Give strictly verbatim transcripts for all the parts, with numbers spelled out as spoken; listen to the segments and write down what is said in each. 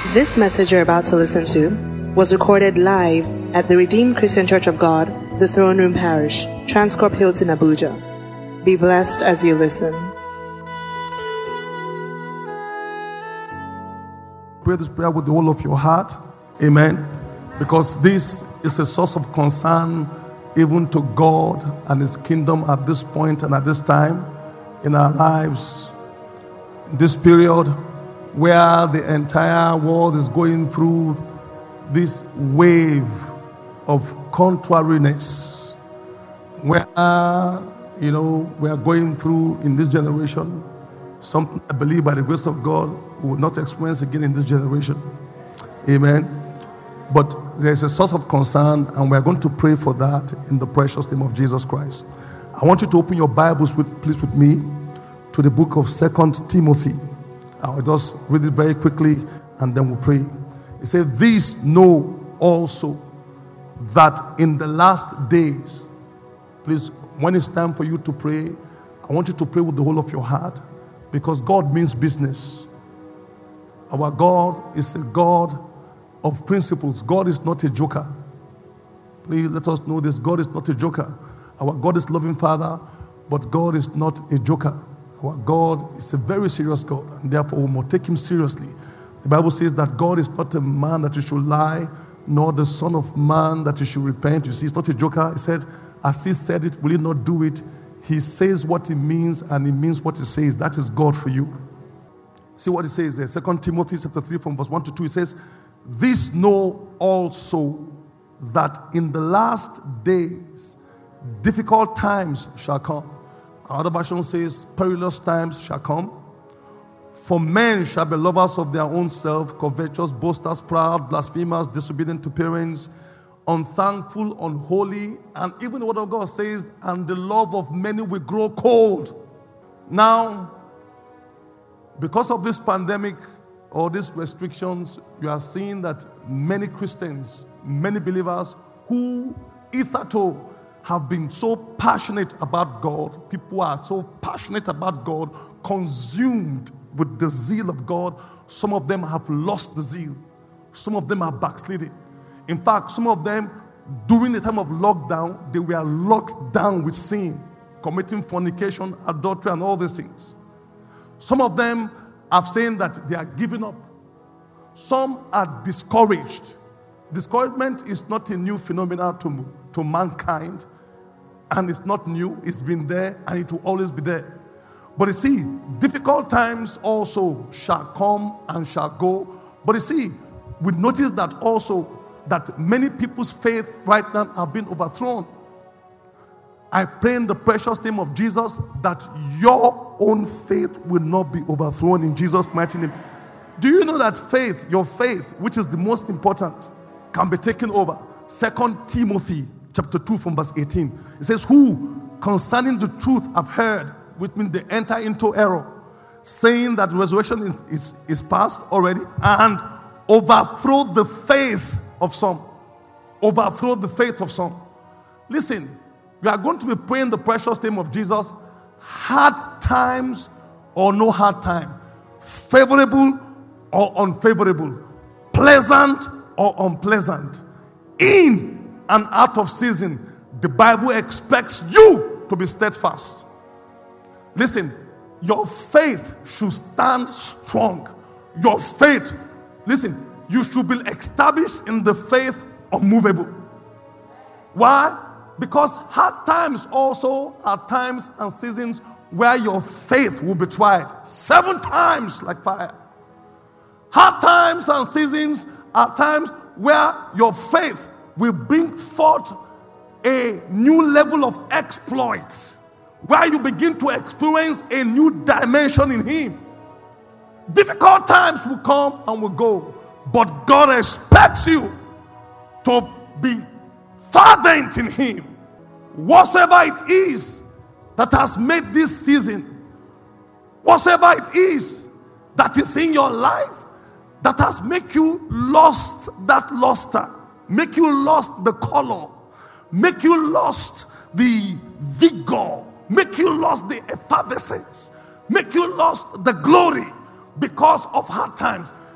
This message you're about to listen to was recorded live at the Redeemed Christian Church of God, the Throne Room Parish, Transcorp Hilton, Abuja. Be blessed as you listen. Pray this prayer with the whole of your heart. Amen. Because this is a source of concern even to God and His kingdom at this point and at this time in our lives. In this period where the entire world is going through this wave of contrariness, where, you know, we are going through in this generation something I believe by the grace of God we will not experience again in this generation. Amen. But there is a source of concern, and we are going to pray for that in the precious name of Jesus Christ. I want you to open your Bibles, with, please, with me to the book of Second Timothy. I'll just read it very quickly, and then we'll pray. It says, "These know also that in the last days," please, when it's time for you to pray, I want you to pray with the whole of your heart, because God means business. Our God is a God of principles. God is not a joker. Please let us know this. God is not a joker. Our God is loving Father, but God is not a joker. Our God is a very serious God, and therefore we must take Him seriously. The Bible says that God is not a man that He should lie, nor the Son of Man that He should repent. You see, it's not a joker. He said, as He said it, will He not do it? He says what He means, and He means what He says. That is God for you. See what He says there. Second Timothy chapter three from verse one to two. It says, "This know also that in the last days difficult times shall come." Another version says, "Perilous times shall come. For men shall be lovers of their own self, covetous, boasters, proud, blasphemers, disobedient to parents, unthankful, unholy," and even the word of God says, "and the love of many will grow cold." Now, because of this pandemic or these restrictions, you are seeing that many Christians, many believers who hitherto have been so passionate about God, people are so passionate about God, consumed with the zeal of God, some of them have lost the zeal. Some of them are backsliding. In fact, some of them, during the time of lockdown, they were locked down with sin, committing fornication, adultery, and all these things. Some of them have said that they are giving up. Some are discouraged. Discouragement is not a new phenomenon to, to mankind, and it's not new. It's been there, and it will always be there. But you see, difficult times also shall come and shall go. But you see, we notice that also that many people's faith right now have been overthrown. I pray in the precious name of Jesus that your own faith will not be overthrown in Jesus' mighty name. Do you know that faith, your faith, which is the most important, can be taken over? Second Timothy chapter two from verse eighteen. It says, "Who concerning the truth have heard," which means they enter into error, saying that resurrection is, is, is past already, and overthrow the faith of some. Overthrow the faith of some. Listen, we are going to be praying the precious name of Jesus. Hard times or no hard time, favorable or unfavorable, pleasant or unpleasant, in and out of season, the Bible expects you to be steadfast. Listen, your faith should stand strong. Your faith, listen, you should be established in the faith unmovable. Why? Because hard times also are times and seasons where your faith will be tried seven times like fire. Hard times and seasons are times where your faith will bring forth a new level of exploits, where you begin to experience a new dimension in Him. Difficult times will come and will go, but God expects you to be fervent in Him. Whatever it is that has made this season, whatever it is that is in your life that has made you lost that luster, make you lost the color, make you lost the vigor, make you lost the effervescence, make you lost the glory because of hard times.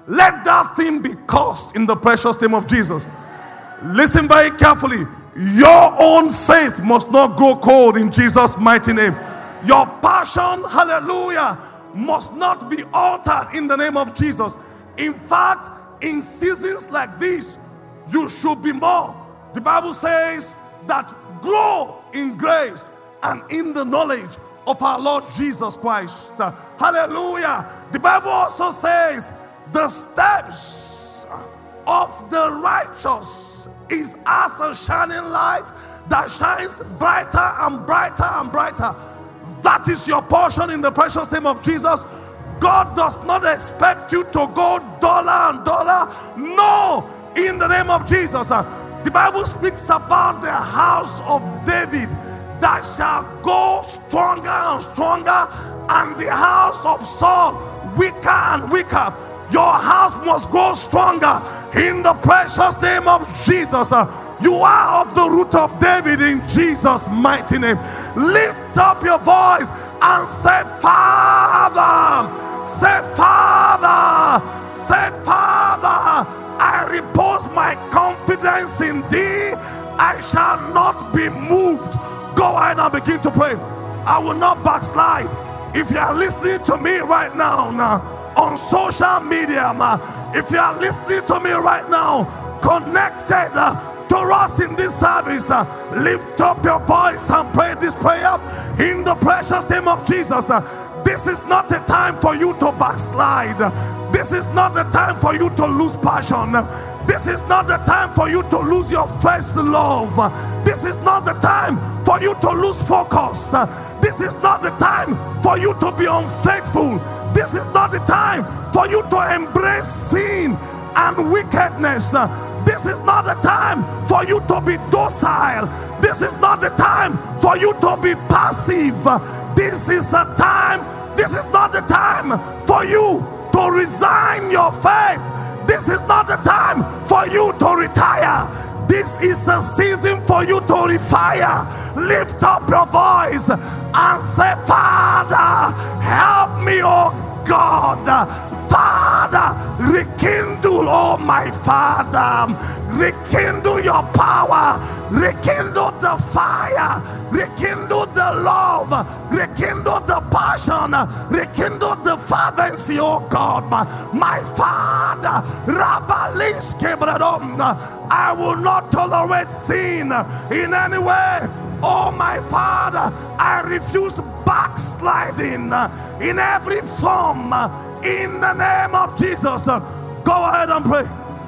let that thing be cursed in the precious name of Jesus. Listen very carefully. Your own faith must not grow cold in Jesus' mighty name. Your passion, hallelujah, must not be altered in the name of Jesus. In fact, in seasons like this, you should be more. The Bible says that grow in grace and in the knowledge of our Lord Jesus Christ. Hallelujah. The Bible also says the steps of the righteous is as a shining light that shines brighter and brighter and brighter. That is your portion in the precious name of Jesus. God does not expect you to go dollar and dollar. No, in the name of Jesus. The Bible speaks about the house of David that shall go stronger and stronger, and the house of Saul weaker and weaker. Your house must grow stronger in the precious name of Jesus. You are of the root of David in Jesus' mighty name. Lift up your voice and say, Father, say, Father, say, Father, I repose my confidence in thee. I shall not be moved. Go ahead and begin to pray. I will not backslide. If you are listening to me right now, now on social media, if you are listening to me right now, connected uh, to us in this service, uh, lift up your voice and pray this prayer in the precious name of Jesus. Uh, this is not a time for you to backslide. This is not the time for you to lose passion. This is not the time for you to lose your first love. This is not the time for you to lose focus. This is not the time for you to be unfaithful. This is not the time for you to embrace sin and wickedness. This is not the time for you to be docile. This is not the time for you to be passive. This is a time, this is not the time for you to resign your faith. This is not the time for you to retire. This is a season for you to refire. Lift up your voice and say, Father, help me, oh God. Father, rekindle, oh my Father. Rekindle your power. Rekindle the fire. Rekindle the love. Rekindle the passion. Rekindle the fervency, oh God. My Father, I will not tolerate sin in any way. Oh my Father, I refuse backsliding in every form. In the name of Jesus. Go ahead and pray.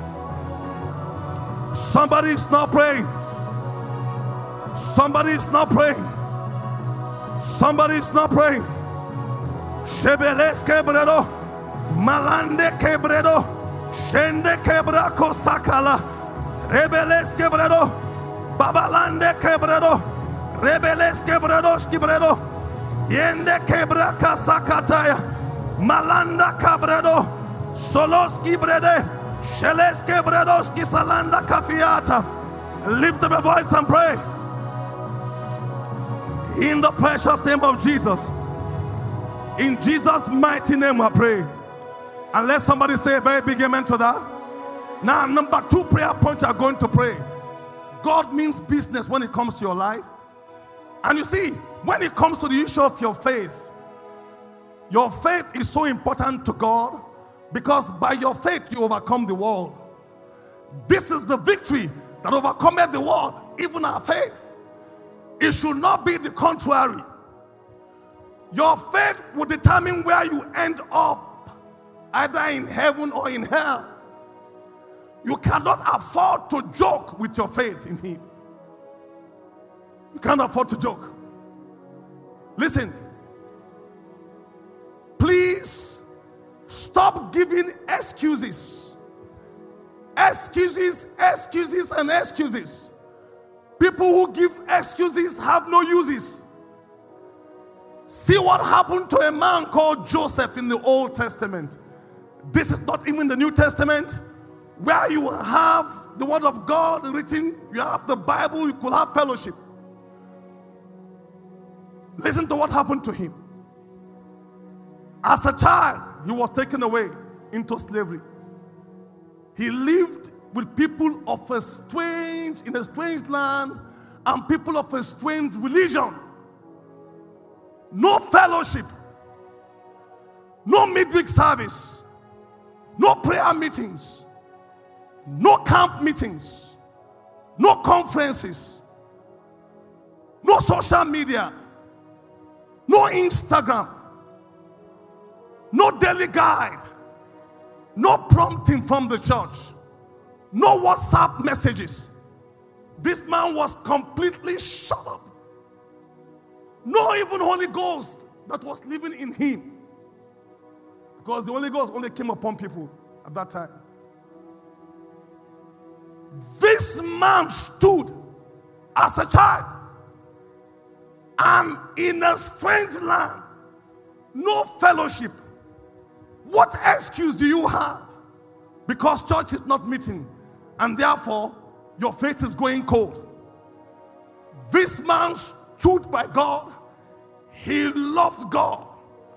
Somebody is not praying. Somebody is not praying. Somebody is not praying. Shebeles quebredo, malande quebredo, shende quebraco sakala, rebeles quebredo, babalande quebredo, rebeles quebredo, quebredo, yende quebraca sakataya, malanda cabredo, soloski brede, sheles quebredoski salanda kafiata. Lift up your voice and pray. In the precious name of Jesus. In Jesus' mighty name I pray. And let somebody say a very big amen to that. Now, number two prayer point you are going to pray. God means business when it comes to your life. And you see, when it comes to the issue of your faith, your faith is so important to God, because by your faith you overcome the world. This is the victory that overcometh the world, even our faith. It should not be the contrary. Your faith will determine where you end up, either in heaven or in hell. You cannot afford to joke with your faith in Him. You can't afford to joke. Listen, please stop giving excuses. Excuses, excuses, and excuses. People who give excuses have no uses. See what happened to a man called Joseph in the Old Testament. This is not even the New Testament, where you have the Word of God written, you have the Bible, you could have fellowship. Listen to what happened to him. As a child, he was taken away into slavery. He lived with people of a strange, in a strange land, and people of a strange religion. No fellowship, no midweek service, no prayer meetings, no camp meetings, no conferences, no social media, no Instagram, no daily guide, no prompting from the church, no WhatsApp messages. This man was completely shut up. No even Holy Ghost that was living in him, because the Holy Ghost only came upon people at that time. This man stood as a child and in a strange land, no fellowship. What excuse do you have? Because church is not meeting, and therefore your faith is going cold. This man stood by God. He loved God.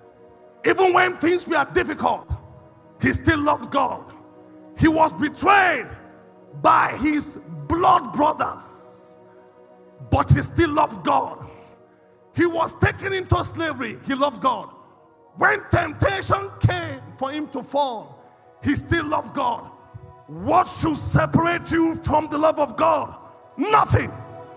Even when things were difficult, he still loved God. He was betrayed by his blood brothers, but he still loved God. He was taken into slavery. He loved God. When temptation came for him to fall, he still loved God. What should separate you from the love of God? Nothing.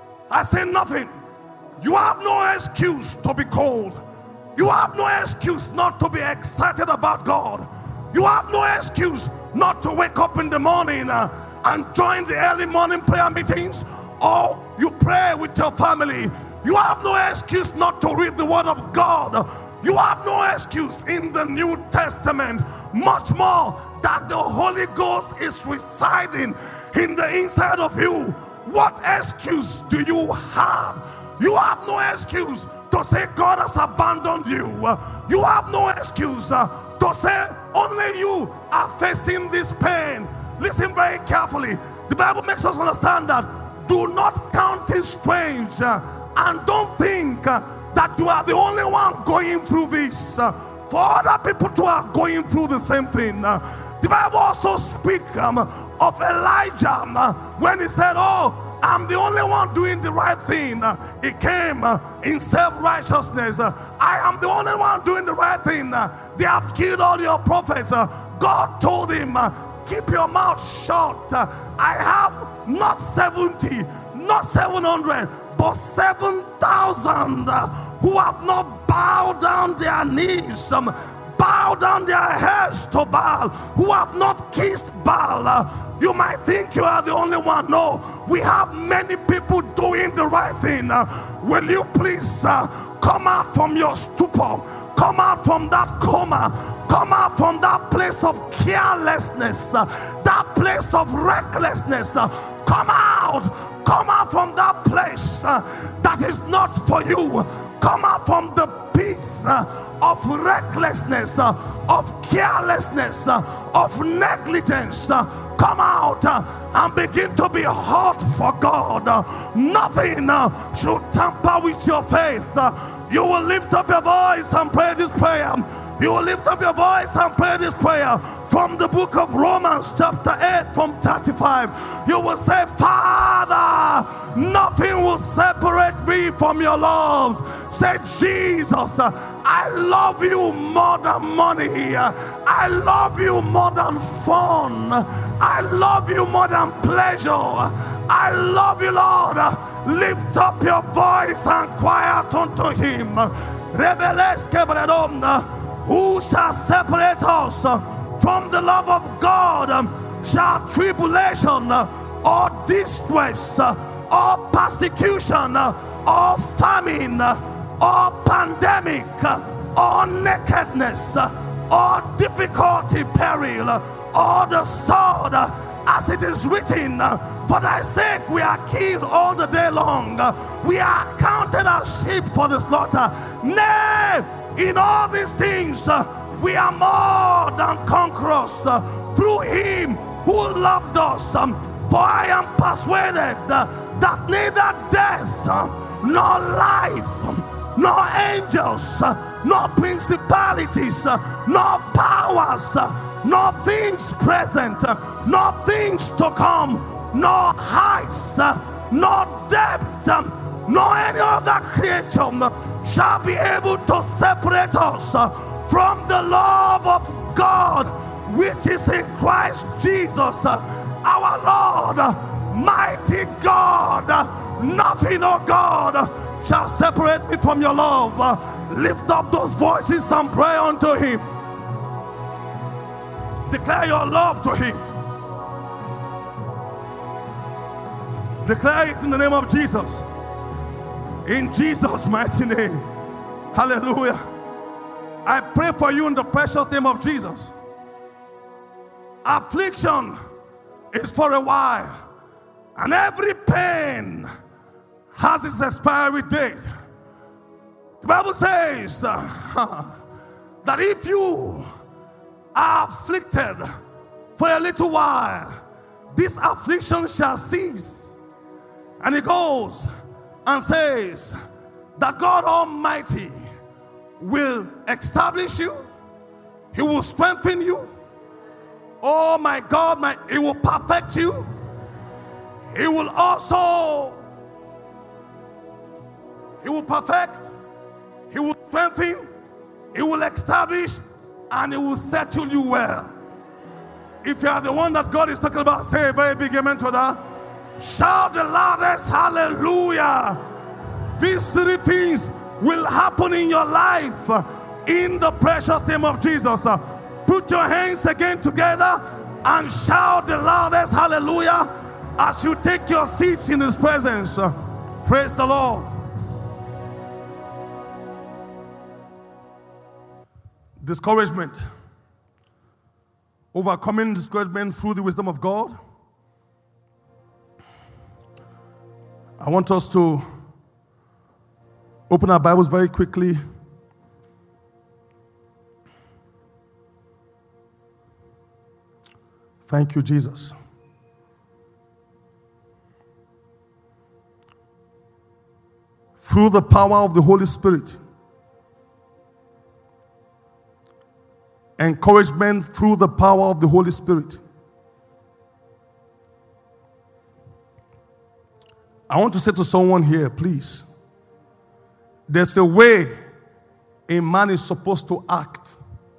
I say nothing. You have no excuse to be cold. You have no excuse not to be excited about God. You have no excuse not to wake up in the morning uh, and join the early morning prayer meetings, or you pray with your family. You have no excuse not to read the word of God. You have no excuse in the New Testament, much more that the Holy Ghost is residing in the inside of you. What excuse do you have? You have no excuse to say God has abandoned you. You have no excuse uh, to say only you are facing this pain. Listen very carefully. The Bible makes us understand that do not count it strange uh, and don't think uh, that you are the only one going through this. Uh, for other people too are going through the same thing. Uh, the Bible also speaks um, of Elijah um, uh, when he said, oh, I'm the only one doing the right thing. Uh, he came uh, in self-righteousness. Uh, I am the only one doing the right thing. Uh, they have killed all your prophets. Uh, God told him, uh, keep your mouth shut. Uh, I have not seventy, not seven hundred, but seven thousand uh, who have not bowed down their knees, um, bowed down their heads to Baal, who have not kissed Baal. Uh, You might think you are the only one. No, we have many people doing the right thing. Uh, will you please uh, come out from your stupor? Come out from that coma. Come out from that place of carelessness, uh, that place of recklessness. Uh, come out. Come out from that place uh, that is not for you. Come out from the pits uh, of recklessness, uh, of carelessness, uh, of negligence. Uh, Come out uh, and begin to be hot for God. Uh, nothing uh, should tamper with your faith. Uh, you will lift up your voice and pray this prayer. You will lift up your voice and pray this prayer from the book of Romans chapter eight from thirty-five. You will say, Father, nothing will separate me from your love. Say, Jesus, uh, I love you more than money. I love you more than fun. I love you more than pleasure. I love you, Lord. Lift up your voice and cry out unto him. Who shall separate us from the love of God? Shall tribulation or distress or persecution or famine or pandemic or nakedness or difficulty, peril, or the sword, as it is written, for thy sake we are killed all the day long. We are counted as sheep for the slaughter. Nay, in all these things we are more than conquerors through him who loved us. For I am persuaded that neither death nor life, nor angels, nor principalities, nor powers, nor things present, nor things to come, nor heights, nor depth, nor any other creature shall be able to separate us from the love of God which is in Christ Jesus our Lord. Mighty God, nothing, oh God, shall separate me from your love. Lift up those voices and pray unto him. Declare your love to him. Declare it in the name of Jesus. In Jesus' mighty name. Hallelujah. I pray for you in the precious name of Jesus. Affliction is for a while, and every pain has its expiry date. The Bible says uh, that if you are afflicted for a little while, this affliction shall cease. And it goes and says that God Almighty will establish you. He will strengthen you. Oh my God, my, He will perfect you. He will also, He will perfect, He will strengthen, He will establish, and He will settle you well. If you are the one that God is talking about, say a very big amen to that. Shout the loudest hallelujah. These three things will happen in your life in the precious name of Jesus. Put your hands again together and shout the loudest hallelujah as you take your seats in His presence. Praise the Lord. Discouragement. Overcoming discouragement through the wisdom of God. I want us to open our Bibles very quickly. Thank you, Jesus. Through the power of the Holy Spirit. Encouragement through the power of the Holy Spirit. I want to say to someone here, please, there's a way a man is supposed to act.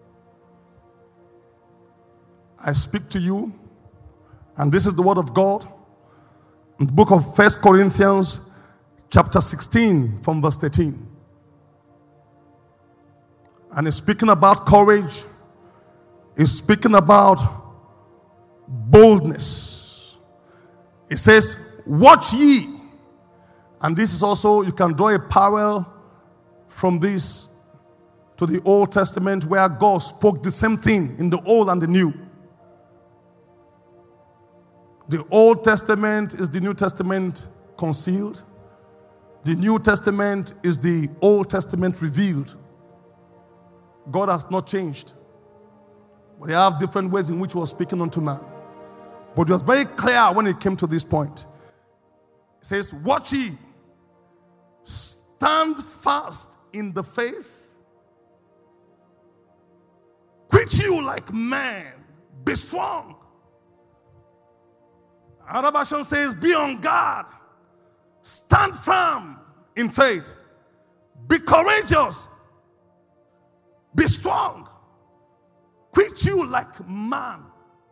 I speak to you, and this is the word of God, in the book of First Corinthians, chapter sixteen, from verse thirteen. And it's speaking about courage. It's speaking about boldness. It says, watch ye. And this is also, you can draw a parallel from this to the Old Testament, where God spoke the same thing in the Old and the New. The Old Testament is the New Testament concealed. The New Testament is the Old Testament revealed. God has not changed. But they have different ways in which He was speaking unto man. But it was very clear when it came to this point. It says, watch ye, stand fast in the faith, quit you like men, be strong. Another version says, be on guard, stand firm in faith, be courageous, be strong, quit you like man,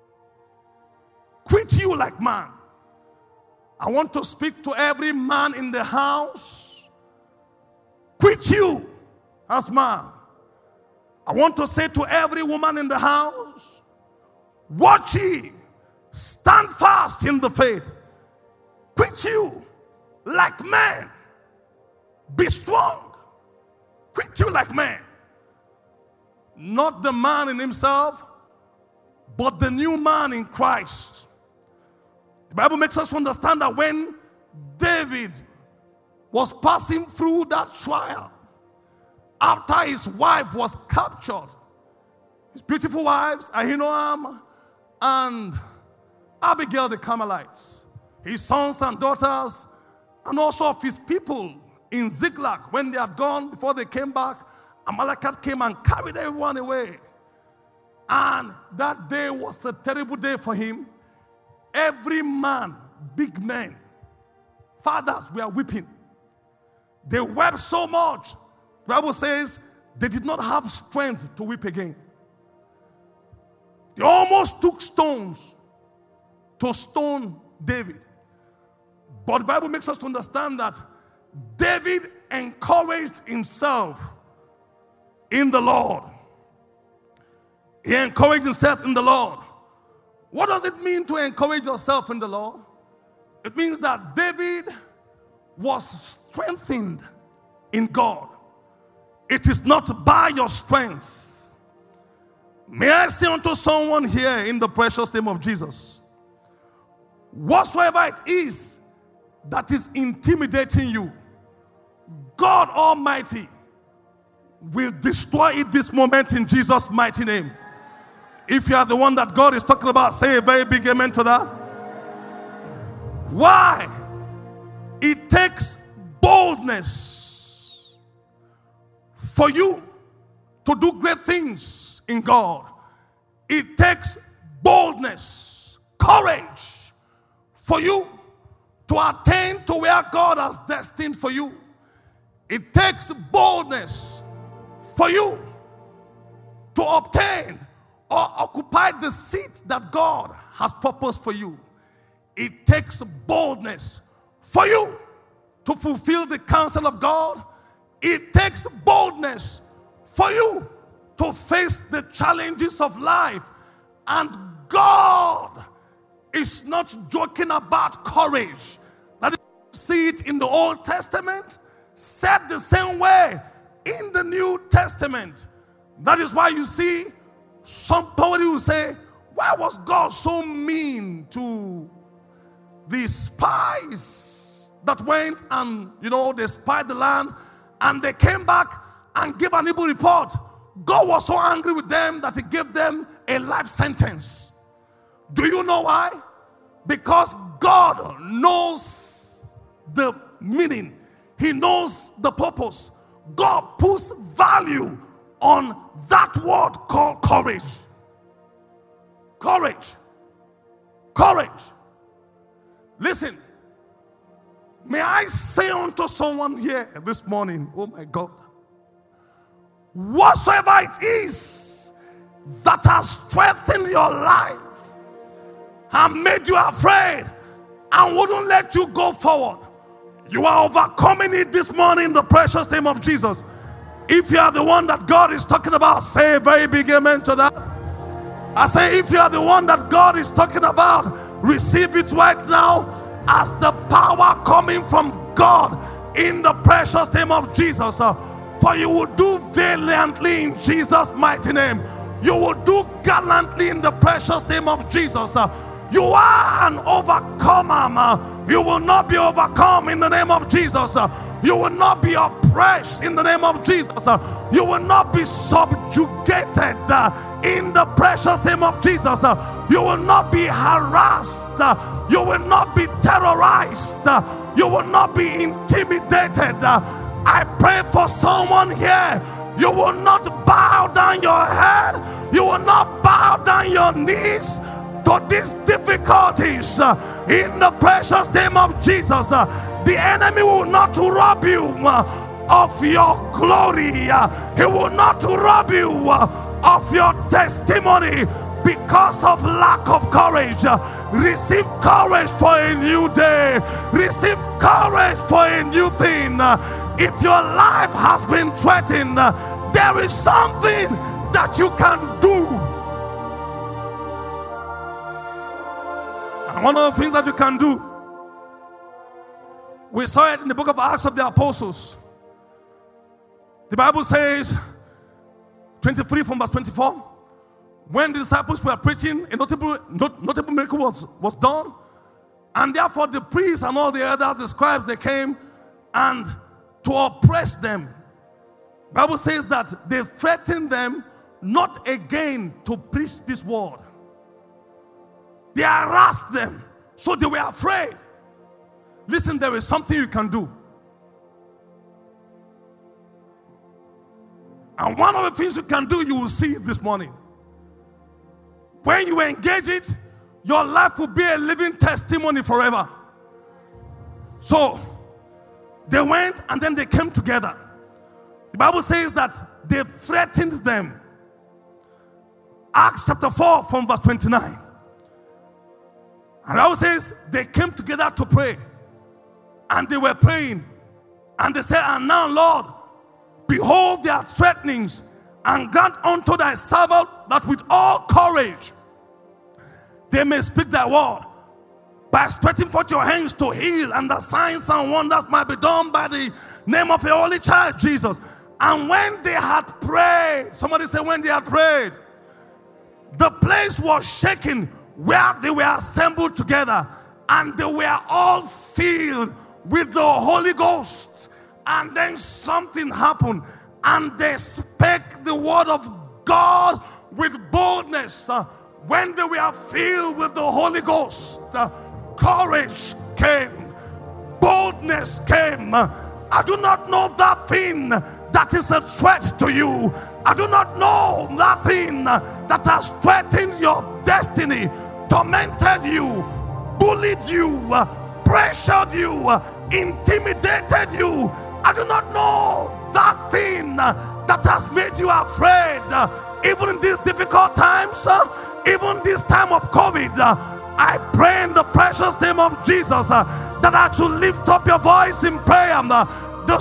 quit you like man. I want to speak to every man in the house. Quit you as man. I want to say to every woman in the house, watch ye, stand fast in the faith. Quit you like men. Be strong. Quit you like men. Not the man in himself, but the new man in Christ. The Bible makes us understand that when David was passing through that trial, after his wife was captured, his beautiful wives, Ahinoam and Abigail the Carmelites, his sons and daughters, and also of his people in Ziklag, when they had gone, before they came back, Amalekite came and carried everyone away. And that day was a terrible day for him. Every man, big men, fathers were weeping. They wept so much. The Bible says they did not have strength to weep again. They almost took stones to stone David. But the Bible makes us to understand that David encouraged himself in the Lord. He encouraged himself in the Lord. What does it mean to encourage yourself in the Lord? It means that David was strengthened in God. It is not by your strength. May I say unto someone here in the precious name of Jesus, whatsoever it is that is intimidating you, God Almighty will destroy it this moment in Jesus' mighty name. If you are the one that God is talking about, say a very big amen to that. Why? It takes boldness for you to do great things in God. It takes boldness, courage for you to attain to where God has destined for you. It takes boldness for you to obtain or occupy the seat that God has purposed for you. It takes boldness for you to fulfill the counsel of God. It takes boldness for you to face the challenges of life. And God is not joking about courage. That is, see it in the Old Testament, said the same way in the New Testament. That is why you see somebody will say, why was God so mean to the spies that went and, you know, they spied the land and they came back and gave an evil report? God was so angry with them that he gave them a life sentence. Do you know why? Because God knows the meaning. He knows the purpose. God puts value on that word called courage. Courage. Courage. Listen. May I say unto someone here this morning, oh my God, whatsoever it is that has strengthened your life and made you afraid and wouldn't let you go forward, you are overcoming it this morning in the precious name of Jesus. If you are the one that God is talking about, say a very big amen to that. I say, if you are the one that God is talking about, receive it right now as the power coming from God in the precious name of Jesus. For you will do valiantly in Jesus' mighty name. You will do gallantly in the precious name of Jesus. You are an overcomer. You will not be overcome in the name of Jesus. You will not be oppressed in the name of Jesus. You will not be subjugated in the precious name of Jesus. You will not be harassed. You will not be terrorized. You will not be intimidated. I pray for someone here. You will not bow down your head. You will not bow down your knees to these difficulties. In the precious name of Jesus, the enemy will not rob you of your glory. He will not rob you of your testimony because of lack of courage. Receive courage for a new day. Receive courage for a new thing. If your life has been threatened, there is something that you can do. And one of the things that you can do, we saw it in the book of Acts of the Apostles. The Bible says, twenty-three from verse twenty-four, when the disciples were preaching, a notable, not, notable miracle was, was done. And therefore the priests and all the others, the scribes, they came and to oppress them. The Bible says that they threatened them not again to preach this word. They harassed them, so they were afraid. Listen, there is something you can do. And one of the things you can do, you will see it this morning. When you engage it, your life will be a living testimony forever. So they went and then they came together. The Bible says that they threatened them. Acts chapter four from verse twenty-nine. And the Bible says they came together to pray. And they were praying. And they said, and now, Lord, behold their threatenings, and grant unto thy servant that with all courage they may speak thy word, by stretching forth your hands to heal, and the signs and wonders might be done by the name of your holy child Jesus. And when they had prayed, somebody say, when they had prayed, the place was shaken where they were assembled together, and they were all filled with the Holy Ghost. And then something happened, and they spake the word of God with boldness. Uh, when they were filled with the Holy Ghost, uh, courage came, boldness came. Uh, I do not know that thing that is a threat to you. I do not know that thing that has threatened your destiny, tormented you, bullied you, uh, pressured you, uh, intimidated you. I do not know that thing uh, that has made you afraid. Uh, even in these difficult times, uh, even this time of COVID, uh, I pray in the precious name of Jesus uh, that I should lift up your voice in prayer. Uh, the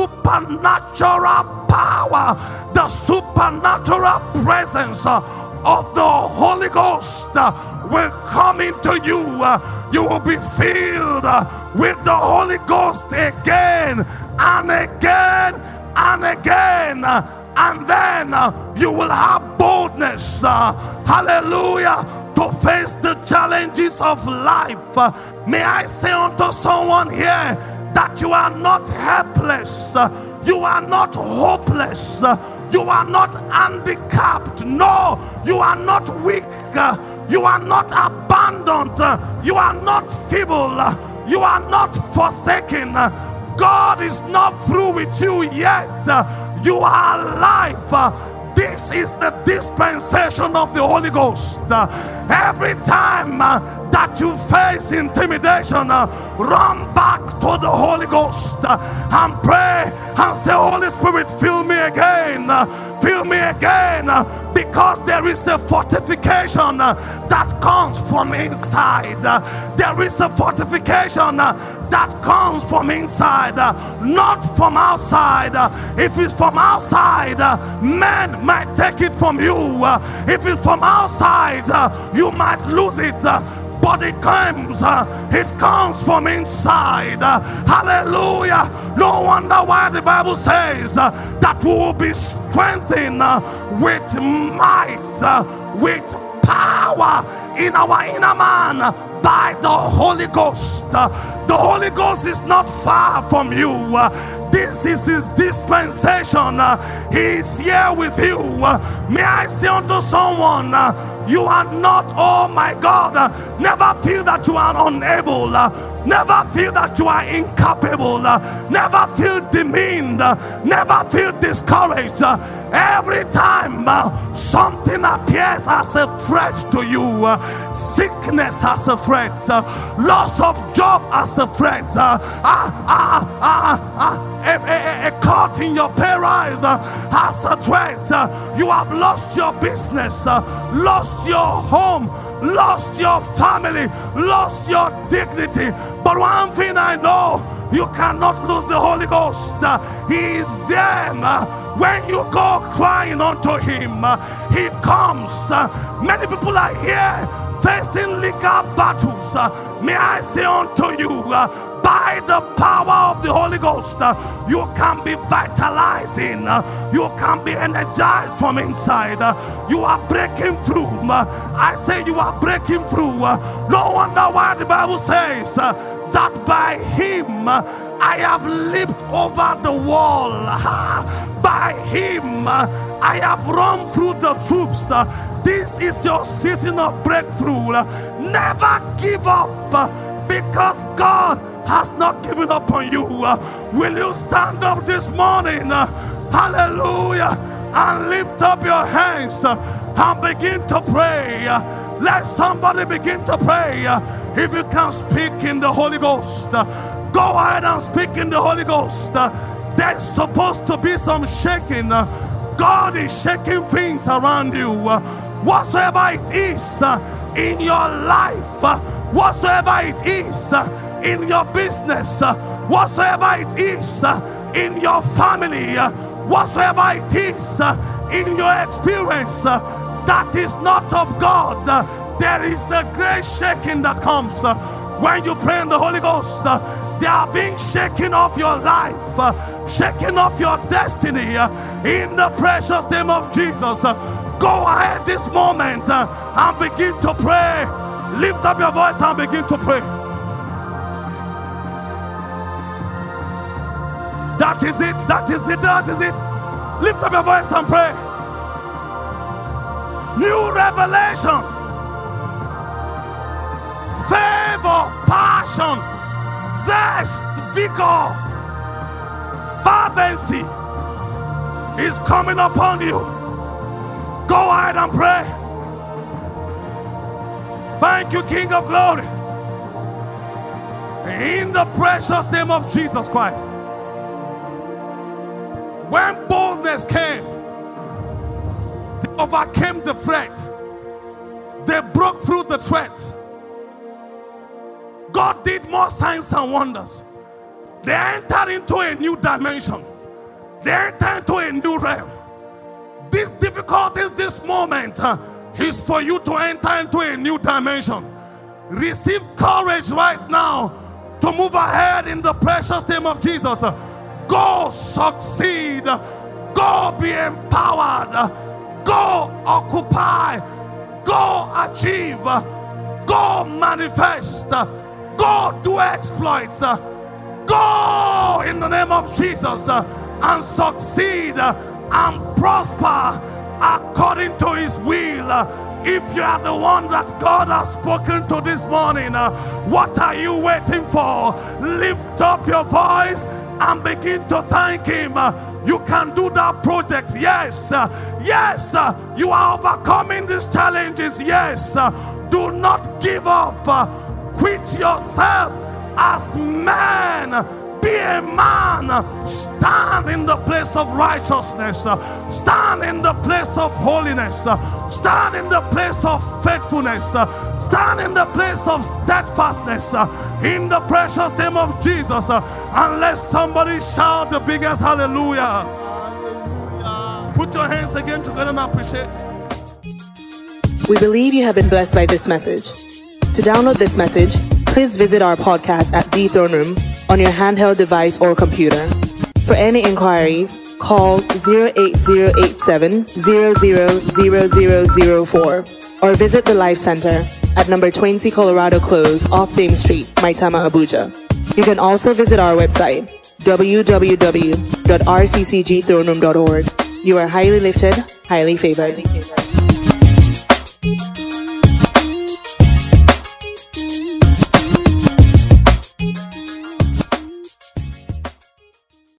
supernatural power, the supernatural presence uh, of the Holy Ghost uh, will come into you. Uh, you will be filled uh, with the Holy Ghost again and again and again. Uh, and then uh, you will have boldness, uh, hallelujah, to face the challenges of life. Uh, may I say unto someone here that you are not helpless, uh, you are not hopeless, uh, you are not handicapped, no, you are not weak, uh, you are not abandoned, uh, you are not feeble, uh, you are not forsaken. Uh, God is not through with you yet. Uh, you are alive. Uh, this is the dispensation of the Holy Ghost. Uh, every time uh, that you face intimidation, uh, run back to the Holy Ghost uh, and pray and say, Holy Spirit, fill me again, uh, fill me again, uh, because there is a fortification uh, that comes from inside. Uh, there is a fortification uh, that comes from inside, uh, not from outside. Uh, if it's from outside, uh, men might take it from you. Uh, if it's from outside, uh, you might lose it. Uh, But it comes, uh, it comes from inside. Uh, hallelujah. No wonder why the Bible says uh, that we will be strengthened uh, with might, uh, with power in our inner man uh, by the Holy Ghost. Uh, the Holy Ghost is not far from you. Uh, this is his dispensation. Uh, he is here with you. Uh, may I say unto someone, uh, you are not, oh my God, uh, never feel that you are unable, uh, never feel that you are incapable, uh, never feel demeaned, uh, never feel discouraged. Uh, every time uh, something appears as a threat to you, uh, sickness as a threat, uh, loss of job as a threat, uh, uh, uh, uh, uh, a, a, a cut in your pay rise uh, as a threat, uh, you have lost your business, uh, lost your home, lost your family, lost your dignity. But one thing I know, you cannot lose the Holy Ghost. Uh, he is there. Uh, when you go crying unto him, uh, he comes. Uh, many people are here facing legal battles. Uh, may I say unto you, uh, by the power of the Holy Ghost, uh, you can be vitalizing, uh, you can be energized from inside, uh, you are breaking through. Uh, I say you are breaking through. Uh, no wonder why the Bible says uh, that by him uh, I have leaped over the wall. By him uh, I have run through the troops. Uh, this is your season of breakthrough. Uh, never give up, uh, because God has not given up on you. Uh, will you stand up this morning, uh, hallelujah, and lift up your hands? Uh, and begin to pray. Let somebody begin to pray. If you can speak in the Holy Ghost, go ahead and speak in the Holy Ghost. There's supposed to be some shaking. God is shaking things around you. Whatsoever it is in your life, whatsoever it is in your business, whatsoever it is in your family, whatsoever it is in your experience that is not of God, there is a great shaking that comes when you pray in the Holy Ghost. They are being shaken off your life, shaken off your destiny in the precious name of Jesus. Go ahead this moment and begin to pray. Lift up your voice and begin to pray. That is it, that is it, that is it. Lift up your voice and pray. New revelation, favor, passion, zest, vigor, fervency is coming upon you. Go ahead and pray. Thank you, King of Glory. In the precious name of Jesus Christ. When boldness came, they overcame the threat. They broke through the threat. God did more signs and wonders. They entered into a new dimension. They entered into a new realm. These difficulties, this moment, uh, is for you to enter into a new dimension. Receive courage right now to move ahead in the precious name of Jesus. Go succeed. Go be empowered. Go occupy. Go achieve. Go manifest. Go do exploits. Go in the name of Jesus and succeed and prosper according to his will. If you are the one that God has spoken to this morning, what are you waiting for? Lift up your voice and begin to thank him. You can do that project. Yes, yes, you are overcoming these challenges. Yes, do not give up. Quit yourself as man. Be a man. Stand in the place of righteousness. Stand in the place of holiness. Stand in the place of faithfulness. Stand in the place of steadfastness. In the precious name of Jesus. And let somebody shout the biggest hallelujah. Hallelujah. Put your hands again together and appreciate it. We believe you have been blessed by this message. To download this message, please visit our podcast at The Throne Room on your handheld device or computer. For any inquiries, call zero eight zero eight seven zero zero zero zero zero four or visit the Life Center at number twenty Colorado Close off Dame Street, Maitama, Abuja. You can also visit our website, w w w dot r c c g throne room dot org. You are highly lifted, highly favored.